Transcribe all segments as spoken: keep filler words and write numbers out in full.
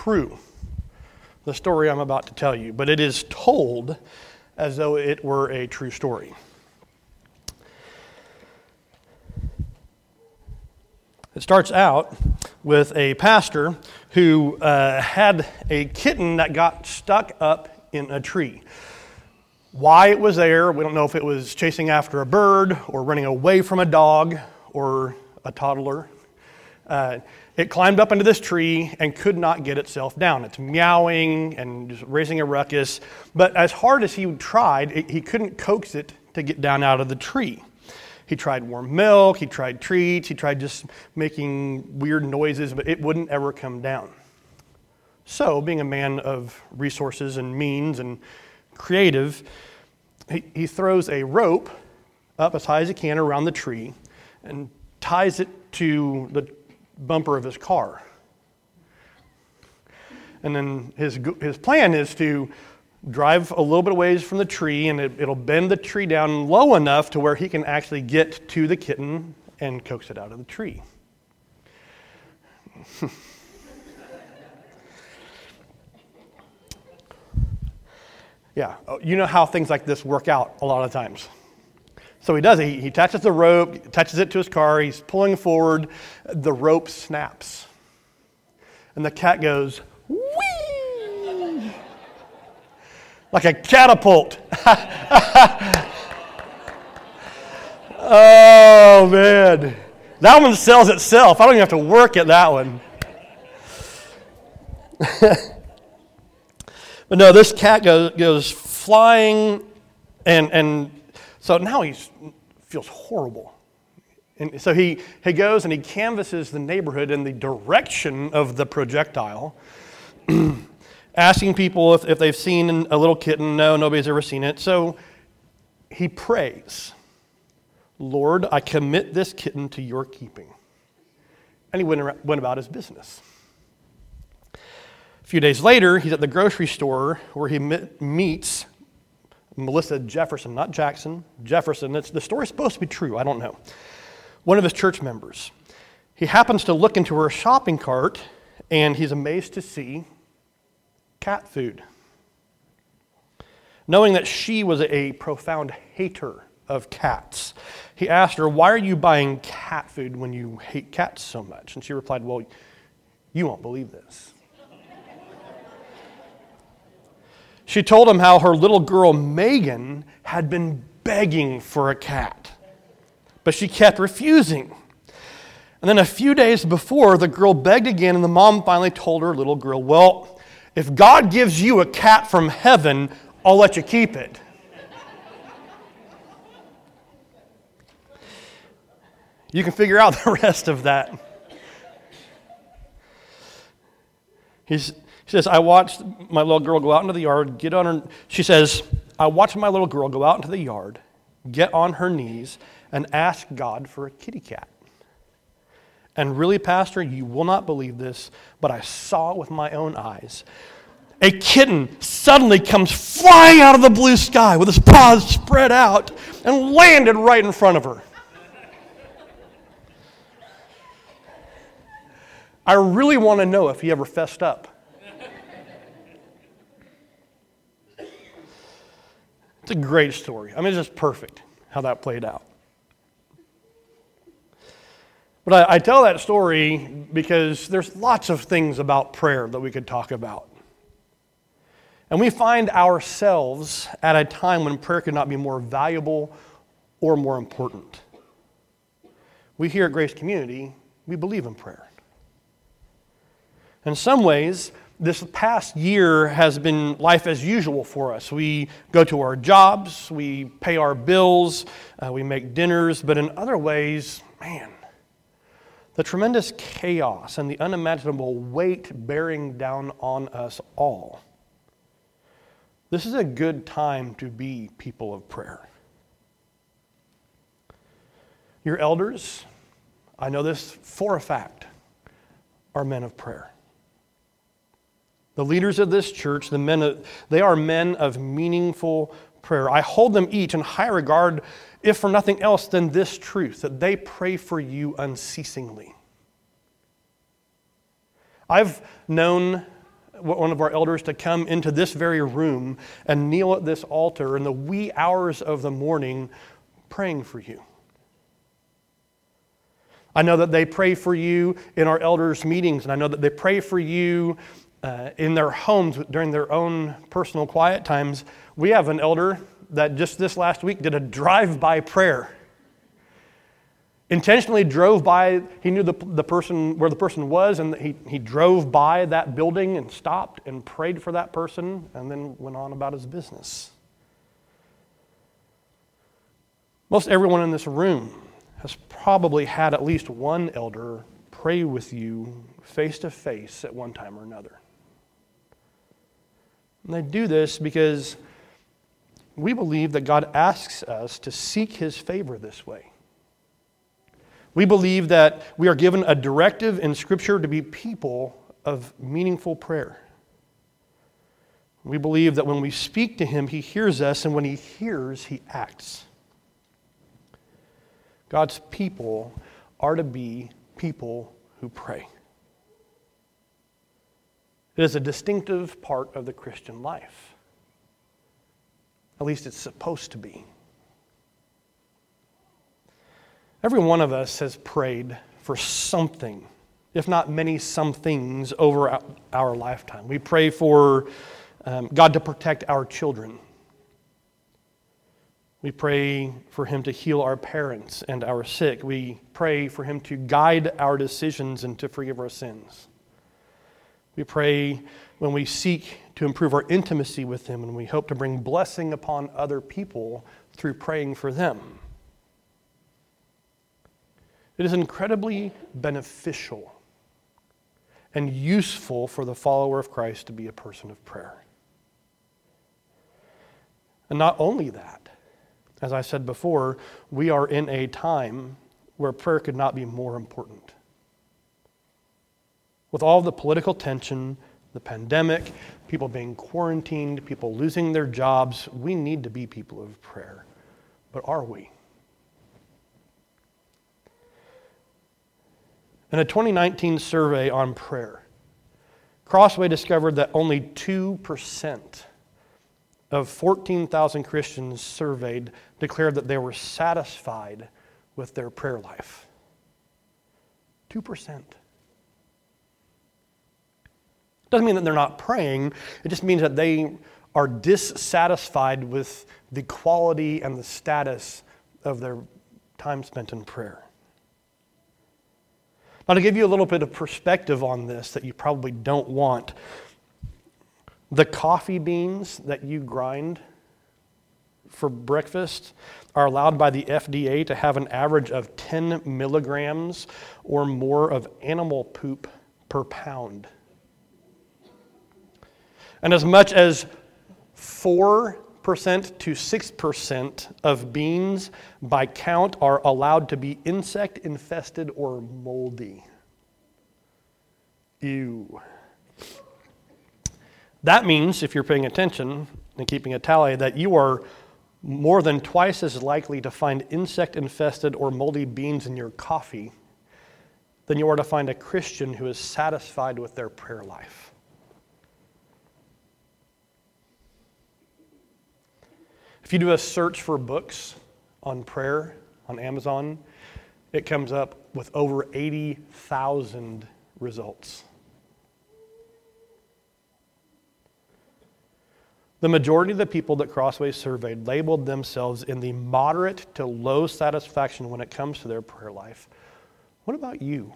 true, the story I'm about to tell you, but it is told as though it were a true story. It starts out with a pastor who uh, had a kitten that got stuck up in a tree. Why it was there, we don't know if it was chasing after a bird or running away from a dog or a toddler. Uh, it climbed up into this tree and could not get itself down. It's meowing and just raising a ruckus. But as hard as he tried, it, he couldn't coax it to get down out of the tree. He tried warm milk, he tried treats, he tried just making weird noises, but it wouldn't ever come down. So, being a man of resources and means and creative, he, he throws a rope up as high as he can around the tree and ties it to the bumper of his car. And then his his plan is to drive a little bit away from the tree, and it, it'll bend the tree down low enough to where he can actually get to the kitten and coax it out of the tree. Yeah, you know how things like this work out a lot of times. So he does it. He, he attaches the rope, attaches it to his car. He's pulling forward. The rope snaps. And the cat goes, whee! Like a catapult. Oh, man. That one sells itself. I don't even have to work at that one. But no, this cat goes, goes flying, and and so now he feels horrible. And so he, he goes and he canvasses the neighborhood in the direction of the projectile, asking people if, if they've seen a little kitten. No, nobody's ever seen it. So he prays, Lord, I commit this kitten to your keeping. And he went, went about his business. A few days later, he's at the grocery store where he meets Melissa Jefferson, not Jackson, Jefferson. It's, the story's supposed to be true, I don't know. One of his church members. He happens to look into her shopping cart, and he's amazed to see cat food. Knowing that she was a profound hater of cats, he asked her, why are you buying cat food when you hate cats so much? And she replied, well, you won't believe this. She told him how her little girl, Megan, had been begging for a cat, but she kept refusing. And then a few days before, the girl begged again, and the mom finally told her little girl, well, if God gives you a cat from heaven, I'll let you keep it. You can figure out the rest of that. He's... She says, I watched my little girl go out into the yard, get on her, she says, I watched my little girl go out into the yard, get on her knees, and ask God for a kitty cat. And really, Pastor, you will not believe this, but I saw it with my own eyes. A kitten suddenly comes flying out of the blue sky with his paws spread out and landed right in front of her. I really want to know if he ever fessed up. It's a great story. I mean, it's just perfect how that played out. But I, I tell that story because there's lots of things about prayer that we could talk about. And we find ourselves at a time when prayer could not be more valuable or more important. We here at Grace Community, we believe in prayer. In some ways, this past year has been life as usual for us. We go to our jobs, we pay our bills, uh, we make dinners, but in other ways, man, the tremendous chaos and the unimaginable weight bearing down on us all. This is a good time to be people of prayer. Your elders, I know this for a fact, are men of prayer. The leaders of this church, the men of, they are men of meaningful prayer. I hold them each in high regard, if for nothing else than this truth, that they pray for you unceasingly. I've known one of our elders to come into this very room and kneel at this altar in the wee hours of the morning praying for you. I know that they pray for you in our elders' meetings, and I know that they pray for you uh, in their homes during their own personal quiet times. We have an elder that just this last week did a drive-by prayer. Intentionally drove by, he knew the, the person where the person was, and he, he drove by that building and stopped and prayed for that person and then went on about his business. Most everyone in this room has probably had at least one elder pray with you face to face at one time or another. And they do this because we believe that God asks us to seek His favor this way. We believe that we are given a directive in Scripture to be people of meaningful prayer. We believe that when we speak to Him, He hears us, and when He hears, He acts. God's people are to be people who pray. It is a distinctive part of the Christian life. At least it's supposed to be. Every one of us has prayed for something, if not many somethings, over our lifetime. We pray for um, God to protect our children. We pray for Him to heal our parents and our sick. We pray for Him to guide our decisions and to forgive our sins. We pray when we seek to improve our intimacy with Him, and we hope to bring blessing upon other people through praying for them. It is incredibly beneficial and useful for the follower of Christ to be a person of prayer. And not only that, as I said before, we are in a time where prayer could not be more important. With all the political tension, the pandemic, people being quarantined, people losing their jobs, we need to be people of prayer. But are we? In a twenty nineteen survey on prayer, Crossway discovered that only two percent of fourteen thousand Christians surveyed declared that they were satisfied with their prayer life. two percent. Doesn't mean that they're not praying. It just means that they are dissatisfied with the quality and the status of their time spent in prayer. Now, to give you a little bit of perspective on this that you probably don't want, the coffee beans that you grind for breakfast are allowed by the F D A to have an average of ten milligrams or more of animal poop per pound. And as much as four percent to six percent of beans by count are allowed to be insect infested or moldy. Ew. That means, if you're paying attention and keeping a tally, that you are more than twice as likely to find insect infested or moldy beans in your coffee than you are to find a Christian who is satisfied with their prayer life. If you do a search for books on prayer on Amazon, it comes up with over eighty thousand results. The majority of the people that Crossway surveyed labeled themselves in the moderate to low satisfaction when it comes to their prayer life. What about you?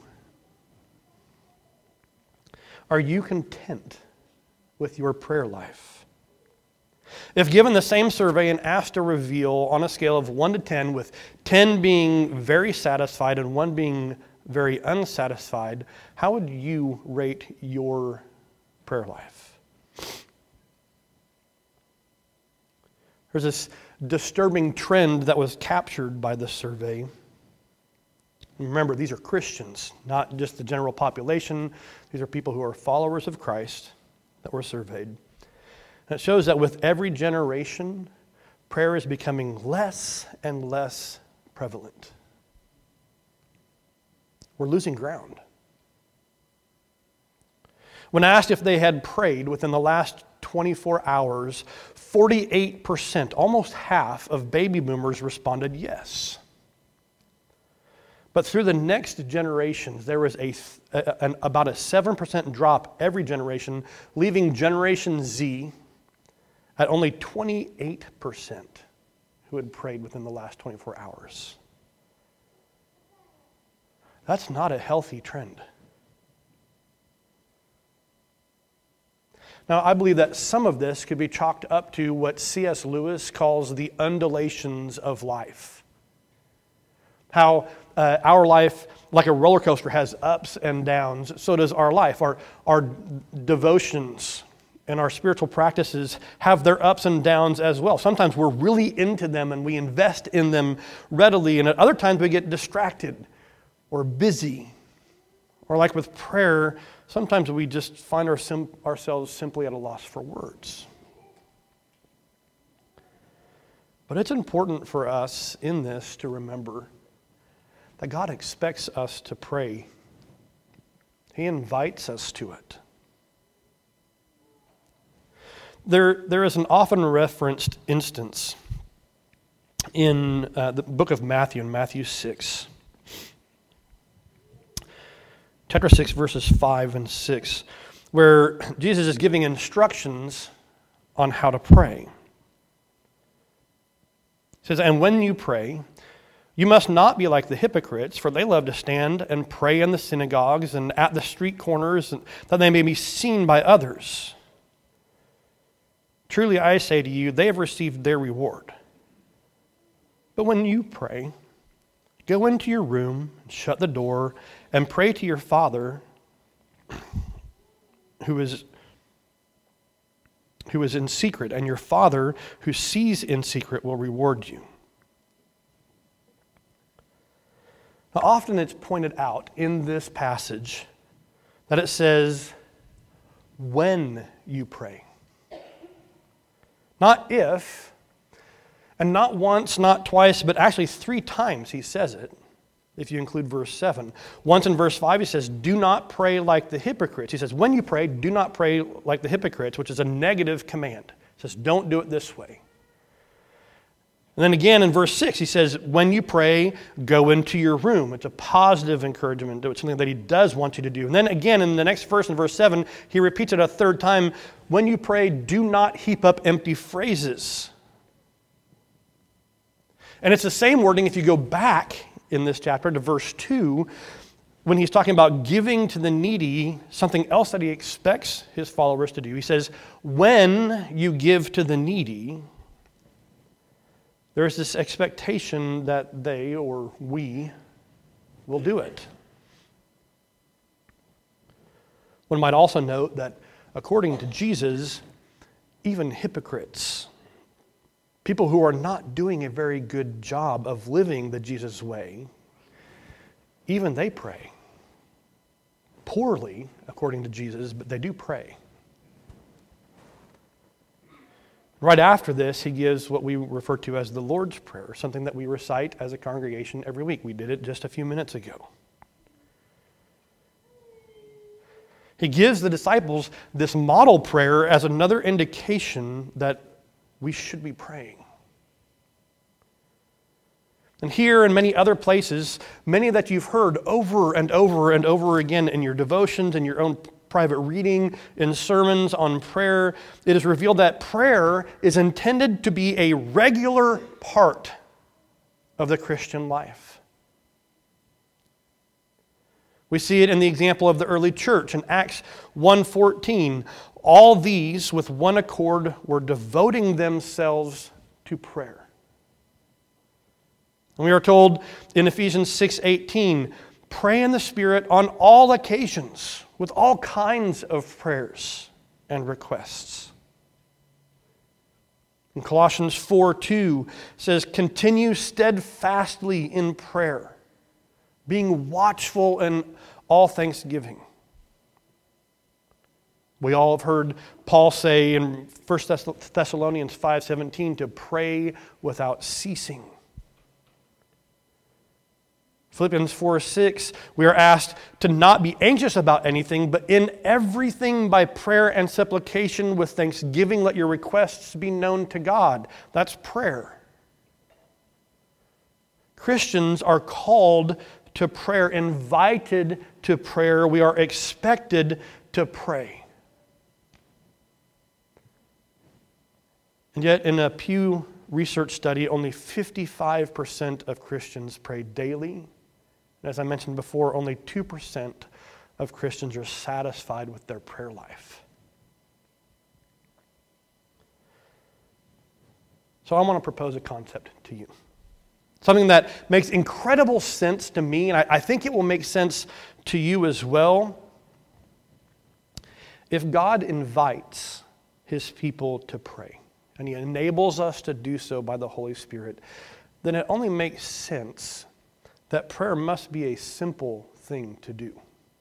Are you content with your prayer life? If given the same survey and asked to reveal on a scale of one to ten, with ten being very satisfied and one being very unsatisfied, how would you rate your prayer life? There's this disturbing trend that was captured by this survey. Remember, these are Christians, not just the general population. These are people who are followers of Christ that were surveyed. And it shows that with every generation, prayer is becoming less and less prevalent. We're losing ground. When asked if they had prayed within the last twenty-four hours, forty-eight percent, almost half of baby boomers responded yes. But through the next generations, there was a, a, an, about a seven percent drop every generation, leaving Generation Z at only twenty-eight percent who had prayed within the last twenty-four hours. That's not a healthy trend. Now, I believe that some of this could be chalked up to what C S Lewis calls the undulations of life. How uh, our life, like a roller coaster, has ups and downs, so does our life. Our, our devotions and our spiritual practices have their ups and downs as well. Sometimes we're really into them and we invest in them readily, and at other times we get distracted or busy. Or like with prayer, sometimes we just find our sim- ourselves simply at a loss for words. But it's important for us in this to remember that God expects us to pray. He invites us to it. There, there is an often referenced instance in uh, the book of Matthew, in Matthew six. Chapter six, verses five and six, where Jesus is giving instructions on how to pray. He says, "And when you pray, you must not be like the hypocrites, for they love to stand and pray in the synagogues and at the street corners, that they may be seen by others. Truly I say to you, they have received their reward. But when you pray, go into your room, and shut the door, and pray to your Father who is, who is in secret, and your Father who sees in secret will reward you." Now, often it's pointed out in this passage that it says, when you pray. Not if, and not once, not twice, but actually three times he says it, if you include verse seven. Once in verse five he says, "Do not pray like the hypocrites." He says, when you pray, do not pray like the hypocrites, which is a negative command. He says, don't do it this way. And then again in verse six, he says, when you pray, go into your room. It's a positive encouragement. It's something that he does want you to do. And then again in the next verse, in verse seven, he repeats it a third time. When you pray, do not heap up empty phrases. And it's the same wording if you go back in this chapter to verse two, when he's talking about giving to the needy, something else that he expects his followers to do. He says, when you give to the needy, there's this expectation that they, or we, will do it. One might also note that according to Jesus, even hypocrites, people who are not doing a very good job of living the Jesus way, even they pray. Poorly, according to Jesus, but they do pray. Right after this, he gives what we refer to as the Lord's Prayer, something that we recite as a congregation every week. We did it just a few minutes ago. He gives the disciples this model prayer as another indication that we should be praying. And here and many other places, many that you've heard over and over and over again in your devotions and your own private reading, in sermons on prayer, it is revealed that prayer is intended to be a regular part of the Christian life. We see it in the example of the early church in Acts one fourteen. All these with one accord were devoting themselves to prayer. And we are told in Ephesians six eighteen, pray in the Spirit on all occasions with all kinds of prayers and requests. And Colossians four two says, continue steadfastly in prayer, being watchful in all thanksgiving. We all have heard Paul say in First Thessalonians five seventeen to pray without ceasing. Philippians four six, we are asked to not be anxious about anything, but in everything by prayer and supplication with thanksgiving let your requests be known to God. That's prayer. Christians are called to prayer, invited to prayer. We are expected to pray. And yet in a Pew Research study, only fifty-five percent of Christians pray daily. And as I mentioned before, only two percent of Christians are satisfied with their prayer life. So I want to propose a concept to you. Something that makes incredible sense to me, and I, I think it will make sense to you as well. If God invites His people to pray, and He enables us to do so by the Holy Spirit, then it only makes sense that prayer must be a simple thing to do.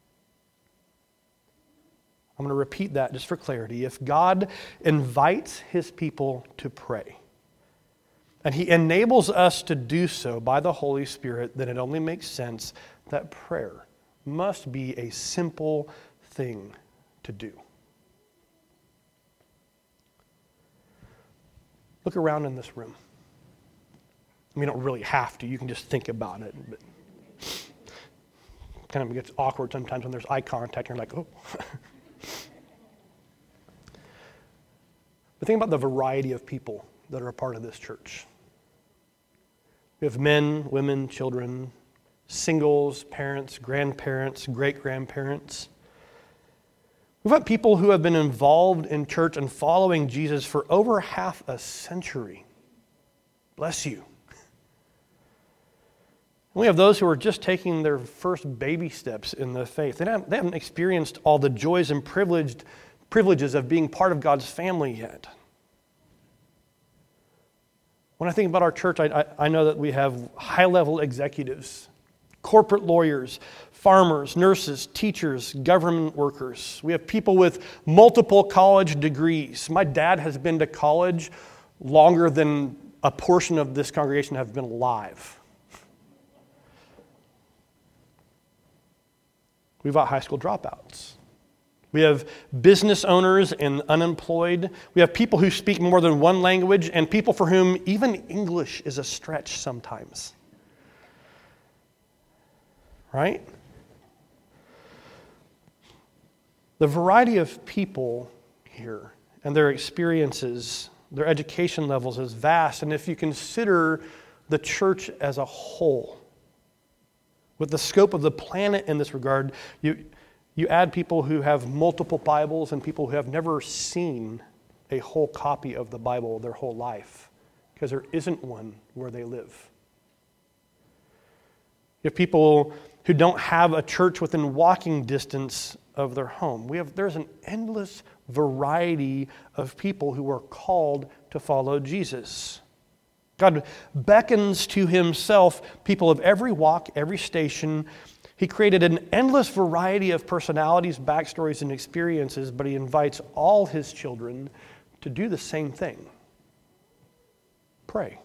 I'm going to repeat that just for clarity. If God invites His people to pray, and He enables us to do so by the Holy Spirit, then it only makes sense that prayer must be a simple thing to do. Look around in this room. I mean, you don't really have to. You can just think about it. But kind of gets awkward sometimes when there's eye contact and you're like, oh. But think about the variety of people that are a part of this church. We have men, women, children, singles, parents, grandparents, great-grandparents. We've got people who have been involved in church and following Jesus for over half a century. Bless you. We have those who are just taking their first baby steps in the faith. They haven't, they haven't experienced all the joys and privileged, privileges of being part of God's family yet. When I think about our church, I, I, I know that we have high-level executives, corporate lawyers, farmers, nurses, teachers, government workers. We have people with multiple college degrees. My dad has been to college longer than a portion of this congregation have been alive. We've got high school dropouts. We have business owners and unemployed. We have people who speak more than one language and people for whom even English is a stretch sometimes. Right? The variety of people here and their experiences, their education levels is vast. And if you consider the church as a whole, with the scope of the planet in this regard, you, you add people who have multiple Bibles and people who have never seen a whole copy of the Bible their whole life, because there isn't one where they live. You have people who don't have a church within walking distance of their home. We have there's an endless variety of people who are called to follow Jesus. God beckons to Himself people of every walk, every station. He created an endless variety of personalities, backstories, and experiences, but He invites all His children to do the same thing. Pray.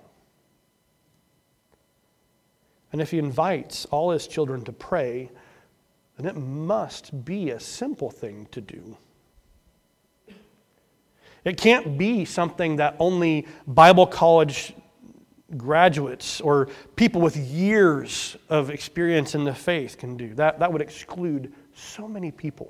And if He invites all His children to pray, then it must be a simple thing to do. It can't be something that only Bible college graduates or people with years of experience in the faith can do. That, that would exclude so many people.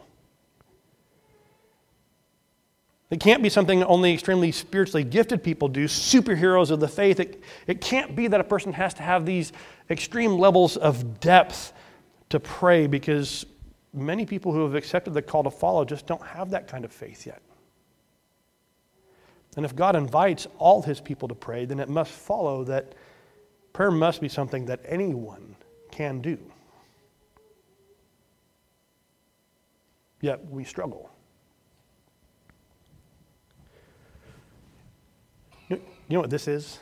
It can't be something only extremely spiritually gifted people do, superheroes of the faith. It, it can't be that a person has to have these extreme levels of depth to pray, because many people who have accepted the call to follow just don't have that kind of faith yet. And if God invites all His people to pray, then it must follow that prayer must be something that anyone can do. Yet we struggle. You know what this is?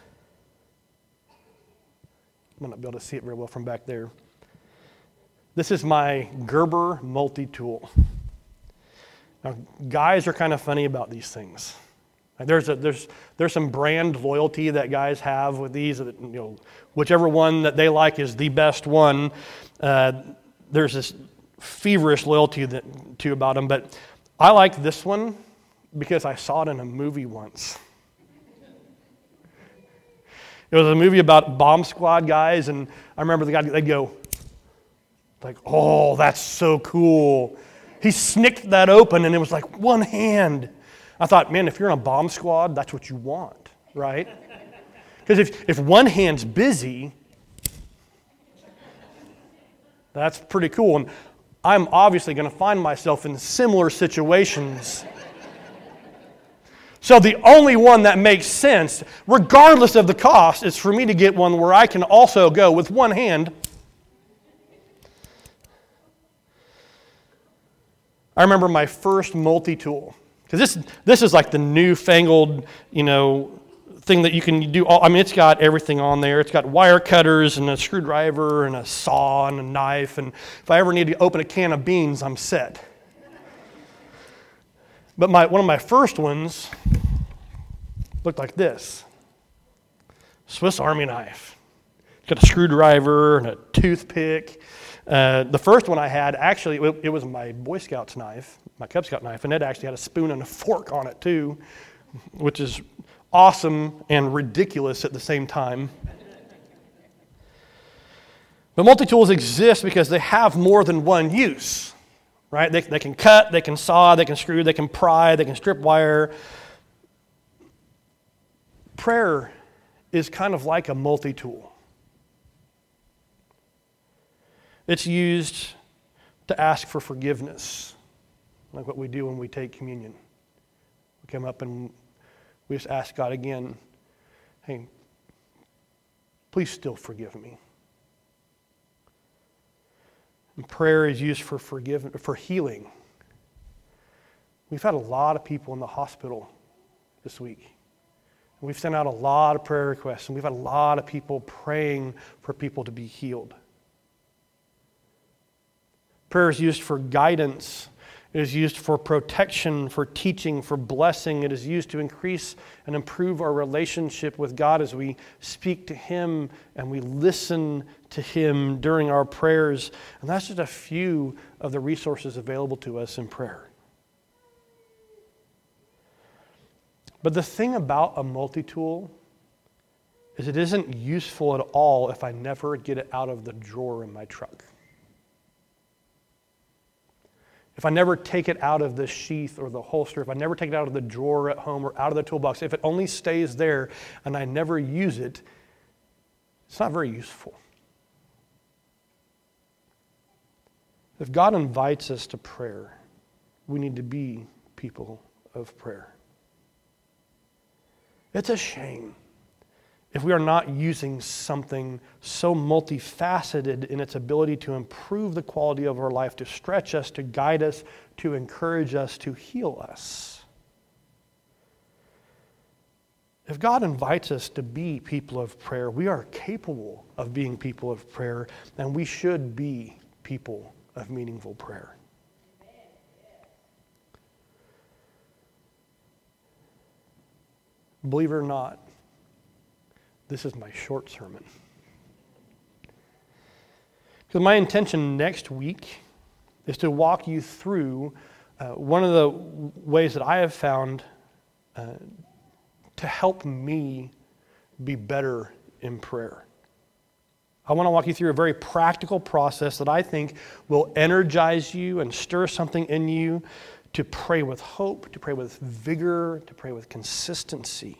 I might not be able to see it very well from back there. This is my Gerber multi-tool. Now, guys are kind of funny about these things. Like there's a, there's there's some brand loyalty that guys have with these. You know, whichever one that they like is the best one. Uh, there's this feverish loyalty that, to about them. But I like this one because I saw it in a movie once. It was a movie about bomb squad guys, and I remember the guy, they'd go, like, oh, that's so cool. He snicked that open, and it was like one hand. I thought, man, if you're in a bomb squad, that's what you want, right? Because if, if one hand's busy, that's pretty cool. And I'm obviously going to find myself in similar situations. So the only one that makes sense, regardless of the cost, is for me to get one where I can also go with one hand. I remember my first multi-tool. Because this, this is like the newfangled, you know, thing that you can do. All, I mean, it's got everything on there. It's got wire cutters and a screwdriver and a saw and a knife. And if I ever need to open a can of beans, I'm set. But my one of my first ones looked like this. Swiss Army knife. It's got a screwdriver and a toothpick. Uh, the first one I had, actually, it, it was my Boy Scout's knife, my Cub Scout knife, and it actually had a spoon and a fork on it too, which is awesome and ridiculous at the same time. But multi-tools exist because they have more than one use, right? They, they can cut, they can saw, they can screw, they can pry, they can strip wire. Prayer is kind of like a multi-tool. It's used to ask for forgiveness, like what we do when we take communion. We come up and we just ask God again, hey, please still forgive me. And prayer is used for forgive, for healing. We've had a lot of people in the hospital this week. We've sent out a lot of prayer requests, and we've had a lot of people praying for people to be healed. Prayer is used for guidance. It is used for protection, for teaching, for blessing. It is used to increase and improve our relationship with God as we speak to Him and we listen to Him during our prayers. And that's just a few of the resources available to us in prayer. But the thing about a multi-tool is it isn't useful at all if I never get it out of the drawer in my truck. If I never take it out of the sheath or the holster, if I never take it out of the drawer at home or out of the toolbox, if it only stays there and I never use it, it's not very useful. If God invites us to prayer, we need to be people of prayer. It's a shame if we are not using something so multifaceted in its ability to improve the quality of our life, to stretch us, to guide us, to encourage us, to heal us. If God invites us to be people of prayer, we are capable of being people of prayer, and we should be people of meaningful prayer. Believe it or not, this is my short sermon. Because my intention next week is to walk you through uh, one of the ways that I have found uh, to help me be better in prayer. I want to walk you through a very practical process that I think will energize you and stir something in you to pray with hope, to pray with vigor, to pray with consistency.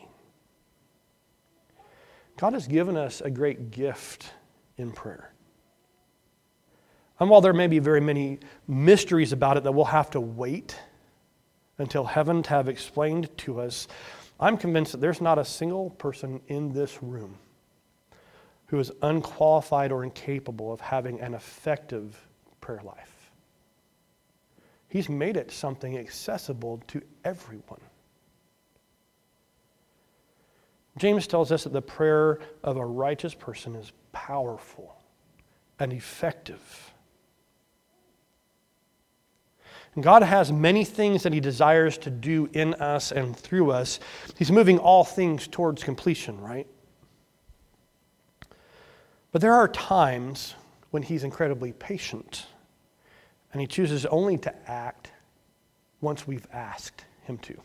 God has given us a great gift in prayer. And while there may be very many mysteries about it that we'll have to wait until heaven to have explained to us, I'm convinced that there's not a single person in this room who is unqualified or incapable of having an effective prayer life. He's made it something accessible to everyone. James tells us that the prayer of a righteous person is powerful and effective. And God has many things that he desires to do in us and through us. He's moving all things towards completion, right? But there are times when he's incredibly patient, and he chooses only to act once we've asked him to.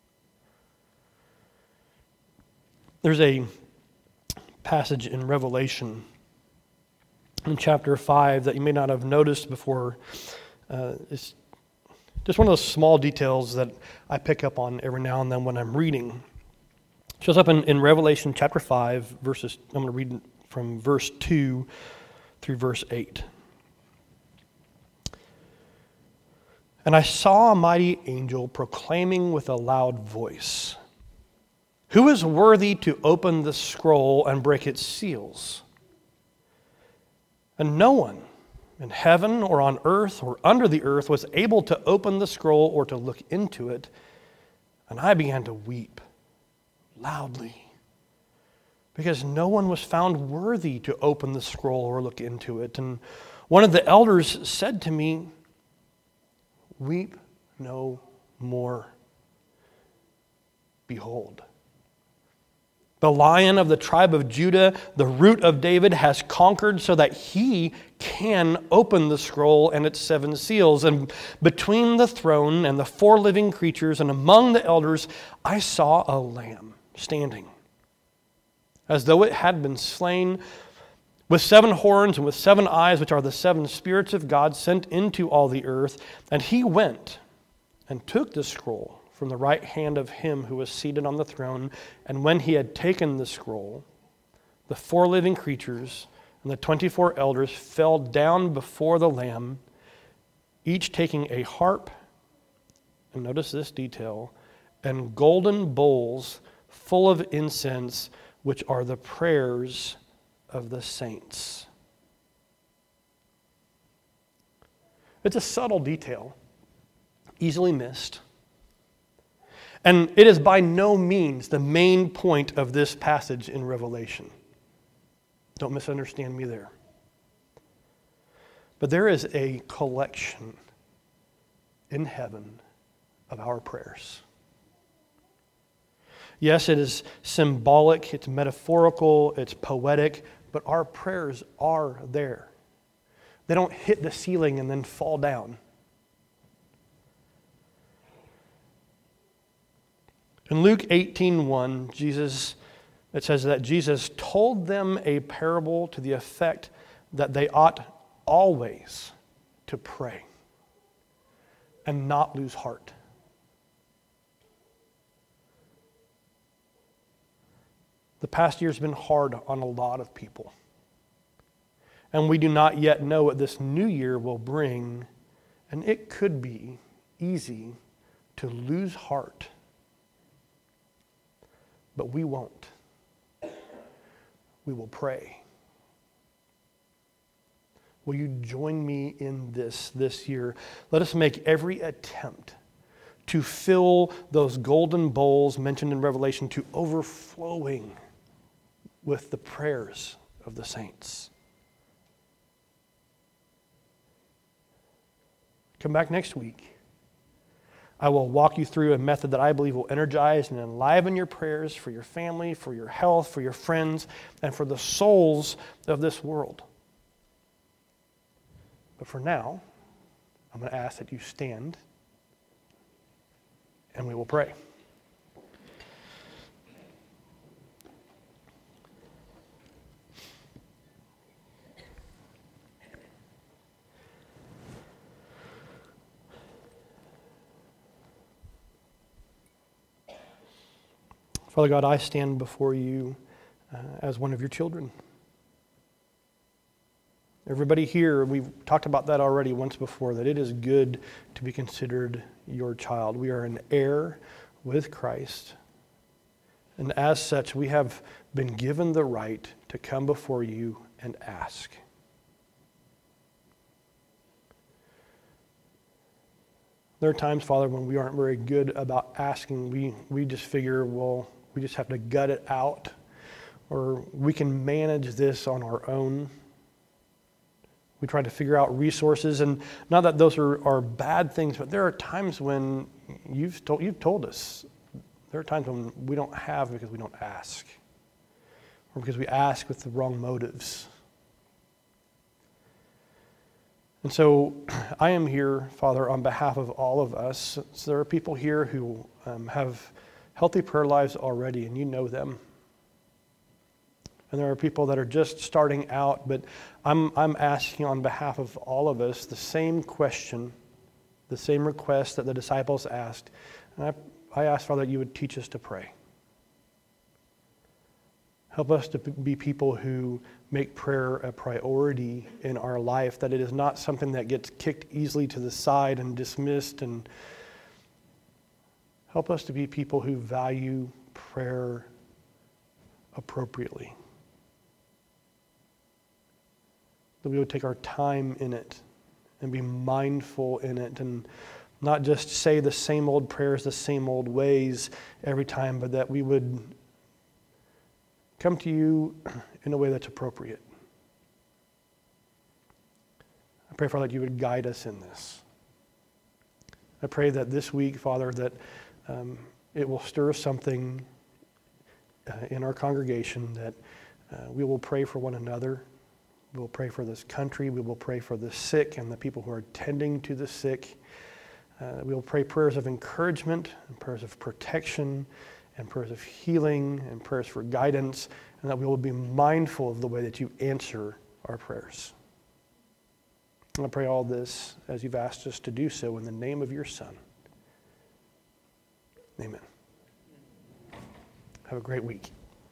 There's a passage in Revelation in chapter five that you may not have noticed before. Uh, it's just one of those small details that I pick up on every now and then when I'm reading. It shows up in, in Revelation chapter five, verses, I'm going to read from verse two through verse eight. And I saw a mighty angel proclaiming with a loud voice, "Who is worthy to open the scroll and break its seals?" And no one in heaven or on earth or under the earth was able to open the scroll or to look into it. And I began to weep loudly, because no one was found worthy to open the scroll or look into it. And one of the elders said to me, "Weep no more. Behold, the Lion of the tribe of Judah, the root of David, has conquered so that he can open the scroll and its seven seals. And between the throne and the four living creatures and among the elders, I saw a lamb standing, as though it had been slain, with seven horns and with seven eyes, which are the seven spirits of God sent into all the earth. And he went and took the scroll from the right hand of him who was seated on the throne. And when he had taken the scroll, the four living creatures and the twenty-four elders fell down before the Lamb, each taking a harp, and notice this detail, and golden bowls full of incense, which are the prayers of the saints. It's a subtle detail, easily missed. And it is by no means the main point of this passage in Revelation. Don't misunderstand me there. But there is a collection in heaven of our prayers. Yes, it is symbolic, it's metaphorical, it's poetic, but our prayers are there. They don't hit the ceiling and then fall down. In Luke eighteen one, Jesus, it says that Jesus told them a parable to the effect that they ought always to pray and not lose heart. The past year has been hard on a lot of people. And we do not yet know what this new year will bring. And it could be easy to lose heart. But we won't. We will pray. Will you join me in this this year? Let us make every attempt to fill those golden bowls mentioned in Revelation to overflowing with the prayers of the saints. Come back next week. I will walk you through a method that I believe will energize and enliven your prayers for your family, for your health, for your friends, and for the souls of this world. But for now, I'm going to ask that you stand and we will pray. Father God, I stand before you uh, as one of your children. Everybody here, we've talked about that already once before, that it is good to be considered your child. We are an heir with Christ. And as such, we have been given the right to come before you and ask. There are times, Father, when we aren't very good about asking. We, we just figure, well, we just have to gut it out, or we can manage this on our own. We try to figure out resources, and not that those are, are bad things, but there are times when you've told, you've told us, there are times when we don't have because we don't ask, or because we ask with the wrong motives. And so I am here, Father, on behalf of all of us. So there are people here who um, have healthy prayer lives already, and you know them. And there are people that are just starting out, but I'm I'm asking on behalf of all of us the same question, the same request that the disciples asked. And I, I ask, Father, that you would teach us to pray. Help us to be people who make prayer a priority in our life, that it is not something that gets kicked easily to the side and dismissed. And help us to be people who value prayer appropriately. That we would take our time in it and be mindful in it, and not just say the same old prayers the same old ways every time, but that we would come to you in a way that's appropriate. I pray, Father, that you would guide us in this. I pray that this week, Father, that um, it will stir something uh, in our congregation, that uh, we will pray for one another. We will pray for this country. We will pray for the sick and the people who are tending to the sick. Uh, we will pray prayers of encouragement and prayers of protection and prayers of healing and prayers for guidance, and that we will be mindful of the way that you answer our prayers. And I pray all this as you've asked us to do so in the name of your Son. Amen. Have a great week.